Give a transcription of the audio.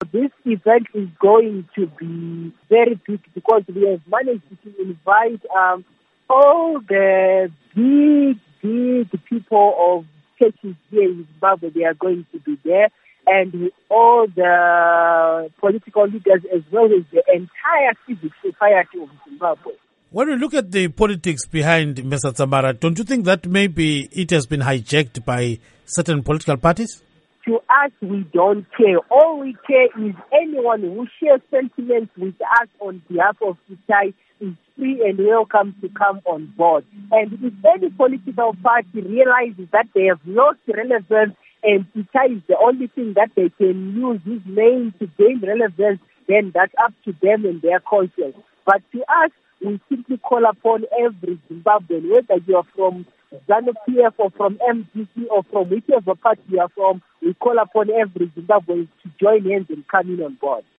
this event is going to be very big because we have managed to invite all the big people of churches here in Zimbabwe. They are going to be there, and all the political leaders as well as the entire civil society of Zimbabwe. When we look at the politics behind Mr. Tsambara, don't you think that maybe it has been hijacked by certain political parties? To us, we don't care. All we care is anyone who shares sentiments with us on behalf of Itai is free and welcome to come on board. And if any political party realizes that they have lost relevance and Itai is the only thing that they can use his name to gain relevance, then that's up to them and their conscience. But to us, we simply call upon every Zimbabwean, whether you are from ZANU-PF or from MDC or from whichever party you are from, we call upon every Zimbabwean to join hands and come in on board.